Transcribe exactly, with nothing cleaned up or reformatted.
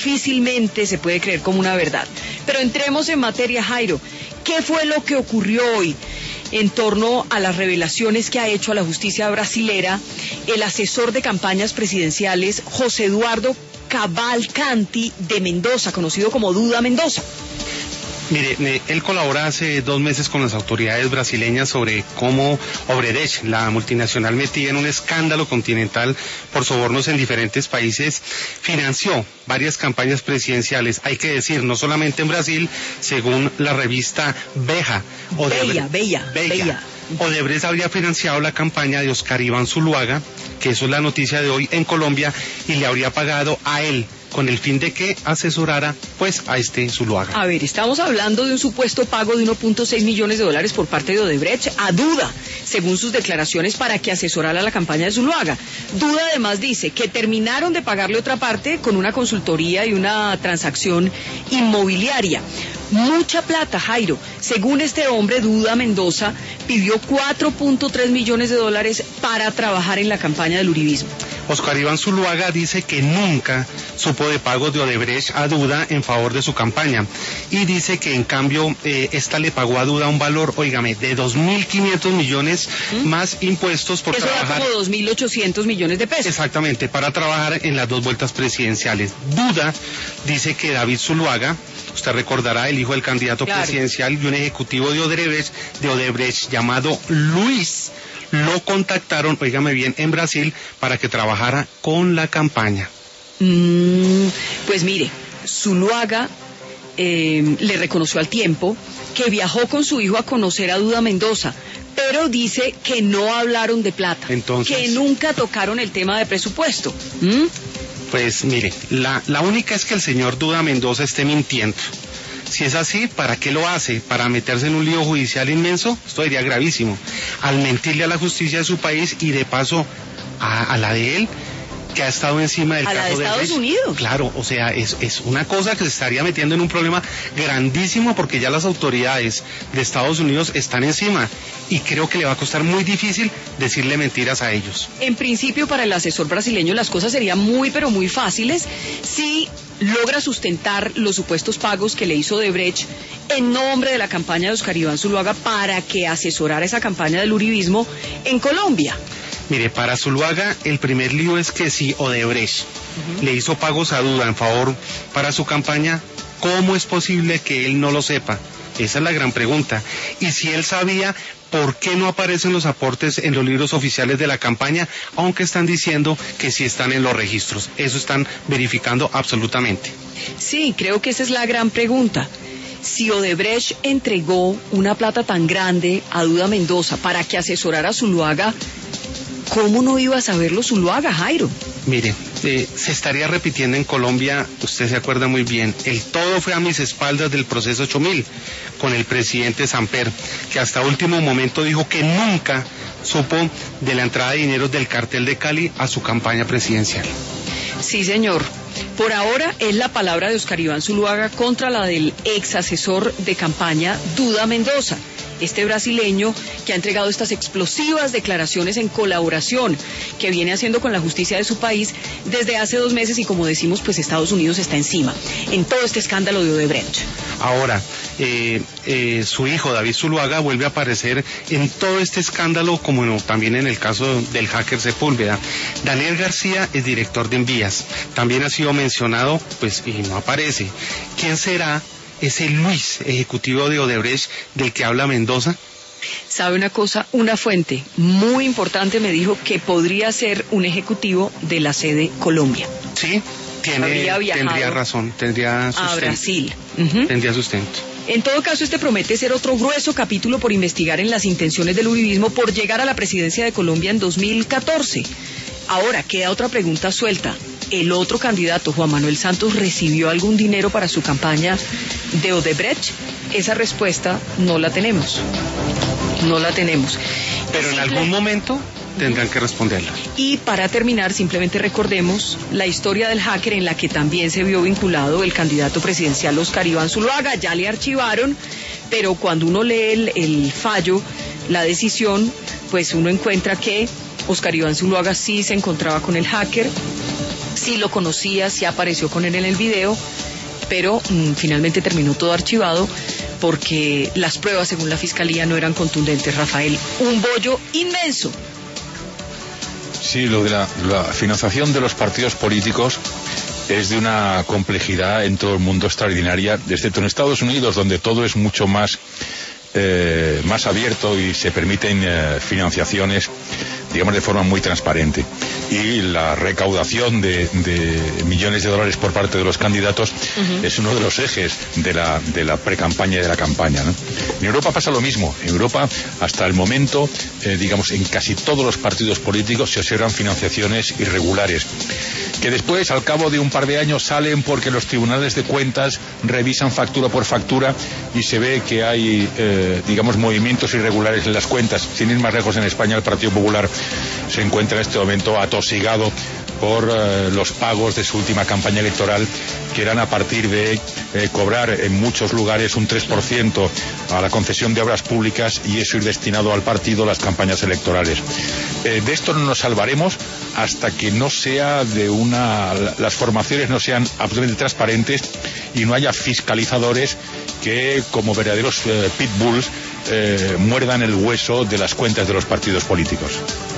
difícilmente se puede creer como una verdad. Pero entremos en materia, Jairo. ¿Qué fue lo que ocurrió hoy en torno a las revelaciones que ha hecho a la justicia brasilera el asesor de campañas presidenciales José Eduardo Cavalcanti de Mendoza, conocido como Duda Mendoza? Mire, él colabora hace dos meses con las autoridades brasileñas sobre cómo Odebrecht, la multinacional metida en un escándalo continental por sobornos en diferentes países, financió varias campañas presidenciales. Hay que decir, no solamente en Brasil, según la revista Veja. Bella, Bella, Bella. Odebrecht habría financiado la campaña de Oscar Iván Zuluaga, que eso es la noticia de hoy en Colombia, y le habría pagado a él con el fin de que asesorara pues a este Zuluaga. A ver, estamos hablando de un supuesto pago de uno punto seis millones de dólares por parte de Odebrecht a Duda, según sus declaraciones, para que asesorara la campaña de Zuluaga. Duda además dice que terminaron de pagarle otra parte con una consultoría y una transacción inmobiliaria. Mucha plata, Jairo. Según este hombre, Duda Mendoza pidió cuatro punto tres millones de dólares para trabajar en la campaña del uribismo. Oscar Iván Zuluaga dice que nunca supo de pagos de Odebrecht a Duda en favor de su campaña, y dice que en cambio eh, esta le pagó a Duda un valor, óigame, de dos mil quinientos millones ¿Mm? más impuestos por Eso trabajar. Eso da como dos mil ochocientos millones de pesos. Exactamente, para trabajar en las dos vueltas presidenciales. Duda dice que David Zuluaga, usted recordará, el hijo del candidato claro. presidencial y un ejecutivo de Odebrecht, de Odebrecht llamado Luis, lo contactaron, óigame bien, en Brasil para que trabajara con la campaña. Mm, pues mire, Zuluaga eh, le reconoció al tiempo que viajó con su hijo a conocer a Duda Mendoza, pero dice que no hablaron de plata, Entonces, que nunca tocaron el tema de presupuesto. ¿Mm? Pues mire, la, la única es que el señor Duda Mendoza esté mintiendo. Si es así, ¿para qué lo hace? ¿Para meterse en un lío judicial inmenso? Esto sería gravísimo. Al mentirle a la justicia de su país y de paso a, a la de él, que ha estado encima del a caso la de Estados Odebrecht. Unidos. Claro, o sea, es, es una cosa que se estaría metiendo en un problema grandísimo, porque ya las autoridades de Estados Unidos están encima y creo que le va a costar muy difícil decirle mentiras a ellos. En principio, para el asesor brasileño las cosas serían muy pero muy fáciles si logra sustentar los supuestos pagos que le hizo Odebrecht en nombre de la campaña de Oscar Iván Zuluaga para que asesorara esa campaña del uribismo en Colombia. Mire, para Zuluaga el primer lío es que si Odebrecht uh-huh. le hizo pagos a Duda en favor para su campaña, ¿cómo es posible que él no lo sepa? Esa es la gran pregunta. Y si él sabía, ¿por qué no aparecen los aportes en los libros oficiales de la campaña? Aunque están diciendo que sí están en los registros. Eso están verificando absolutamente. Sí, creo que esa es la gran pregunta. Si Odebrecht entregó una plata tan grande a Duda Mendoza para que asesorara a Zuluaga, ¿cómo no iba a saberlo Zuluaga, Jairo? Mire, eh, se estaría repitiendo en Colombia, usted se acuerda muy bien, el todo fue a mis espaldas del proceso ocho mil, con el presidente Samper, que hasta último momento dijo que nunca supo de la entrada de dineros del cartel de Cali a su campaña presidencial. Sí, señor. Por ahora es la palabra de Oscar Iván Zuluaga contra la del ex asesor de campaña Duda Mendoza, este brasileño que ha entregado estas explosivas declaraciones en colaboración que viene haciendo con la justicia de su país desde hace dos meses y, como decimos, pues Estados Unidos está encima en todo este escándalo de Odebrecht. Ahora, eh, eh, su hijo David Zuluaga vuelve a aparecer en todo este escándalo, como no, también en el caso del hacker Sepúlveda. Daniel García es director de Envías, también ha sido mencionado, pues, y no aparece. ¿Quién será ese Luis, ejecutivo de Odebrecht, del que habla Mendoza? ¿Sabe una cosa? Una fuente muy importante me dijo que podría ser un ejecutivo de la sede Colombia. Sí, tiene, tendría razón, tendría sustento. A Brasil. Uh-huh. Tendría sustento. En todo caso, este promete ser otro grueso capítulo por investigar en las intenciones del uribismo por llegar a la presidencia de Colombia en dos mil catorce. Ahora, queda otra pregunta suelta. ¿El otro candidato, Juan Manuel Santos, recibió algún dinero para su campaña de Odebrecht? Esa respuesta no la tenemos. No la tenemos. Pero en algún momento tendrán que responderla. Y para terminar, simplemente recordemos la historia del hacker en la que también se vio vinculado el candidato presidencial Oscar Iván Zuluaga. Ya le archivaron, pero cuando uno lee el, el fallo, la decisión, pues uno encuentra que Oscar Iván Zuluaga sí se encontraba con el hacker, sí lo conocía, sí apareció con él en el video, pero mmm, finalmente terminó todo archivado porque las pruebas, según la Fiscalía, no eran contundentes. Rafael, un bollo inmenso. Sí, lo de la, la financiación de los partidos políticos es de una complejidad en todo el mundo extraordinaria, excepto en Estados Unidos, donde todo es mucho más, eh, más abierto y se permiten eh, financiaciones, digamos, de forma muy transparente. Y la recaudación de, de millones de dólares por parte de los candidatos uh-huh. es uno de los ejes de la, de la pre-campaña y de la campaña, ¿no? En Europa pasa lo mismo. En Europa, hasta el momento, eh, digamos, en casi todos los partidos políticos se observan financiaciones irregulares, que después, al cabo de un par de años, salen porque los tribunales de cuentas revisan factura por factura y se ve que hay, eh, digamos, movimientos irregulares en las cuentas. Sin ir más lejos, en España el Partido Popular se encuentra en este momento atosigado por eh, los pagos de su última campaña electoral, que eran a partir de eh, cobrar en muchos lugares un tres por ciento a la concesión de obras públicas y eso ir destinado al partido, las campañas electorales. Eh, de esto no nos salvaremos hasta que no sea de una, las formaciones no sean absolutamente transparentes y no haya fiscalizadores que, como verdaderos eh, pitbulls, eh, muerdan el hueso de las cuentas de los partidos políticos.